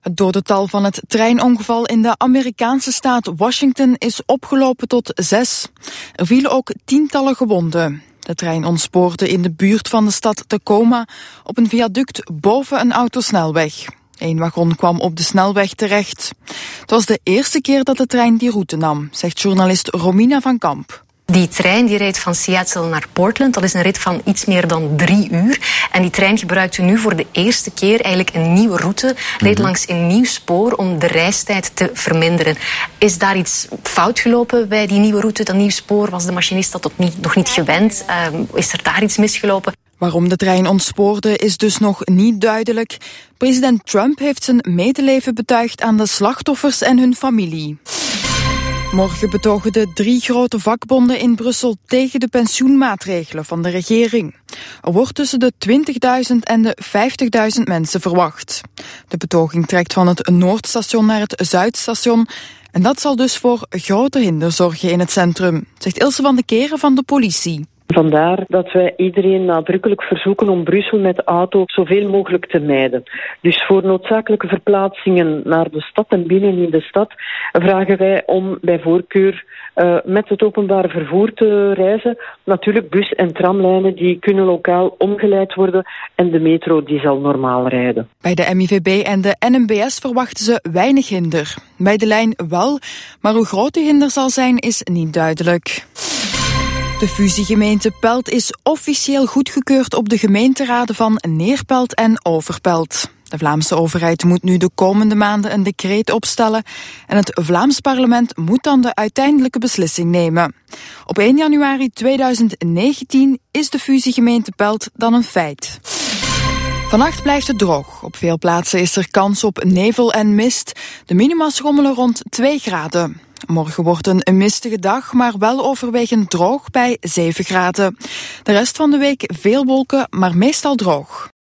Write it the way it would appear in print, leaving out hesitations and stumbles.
Het dodental van het treinongeval in de Amerikaanse staat Washington is opgelopen tot 6. Er vielen ook tientallen gewonden. De trein ontspoorde in de buurt van de stad Tacoma op een viaduct boven een autosnelweg. 1 wagon kwam op de snelweg terecht. Het was de eerste keer dat de trein die route nam, zegt journalist Romina van Kamp. Die trein die rijdt van Seattle naar Portland. Dat is een rit van iets meer dan 3 uur. En die trein gebruikte nu voor de eerste keer eigenlijk een nieuwe route. Reed langs een nieuw spoor om de reistijd te verminderen. Is daar iets fout gelopen bij die nieuwe route, dat nieuw spoor? Was de machinist dat nog niet gewend? Is er daar iets misgelopen? Waarom de trein ontspoorde is dus nog niet duidelijk. President Trump heeft zijn medeleven betuigd aan de slachtoffers en hun familie. Morgen betogen de 3 grote vakbonden in Brussel tegen de pensioenmaatregelen van de regering. Er wordt tussen de 20.000 en de 50.000 mensen verwacht. De betoging trekt van het Noordstation naar het Zuidstation. En dat zal dus voor grote hinder zorgen in het centrum, zegt Ilse van de Keren van de politie. Vandaar dat wij iedereen nadrukkelijk verzoeken om Brussel met de auto zoveel mogelijk te mijden. Dus voor noodzakelijke verplaatsingen naar de stad en binnen in de stad vragen wij om bij voorkeur met het openbare vervoer te reizen. Natuurlijk bus- en tramlijnen die kunnen lokaal omgeleid worden en de metro die zal normaal rijden. Bij de MIVB en de NMBS verwachten ze weinig hinder. Bij de lijn wel, maar hoe groot de hinder zal zijn is niet duidelijk. De fusiegemeente Pelt is officieel goedgekeurd op de gemeenteraden van Neerpelt en Overpelt. De Vlaamse overheid moet nu de komende maanden een decreet opstellen en het Vlaams parlement moet dan de uiteindelijke beslissing nemen. Op 1 januari 2019 is de fusiegemeente Pelt dan een feit. Vannacht blijft het droog. Op veel plaatsen is er kans op nevel en mist. De minima schommelen rond 2 graden. Morgen wordt een mistige dag, maar wel overwegend droog bij 7 graden. De rest van de week veel wolken, maar meestal droog.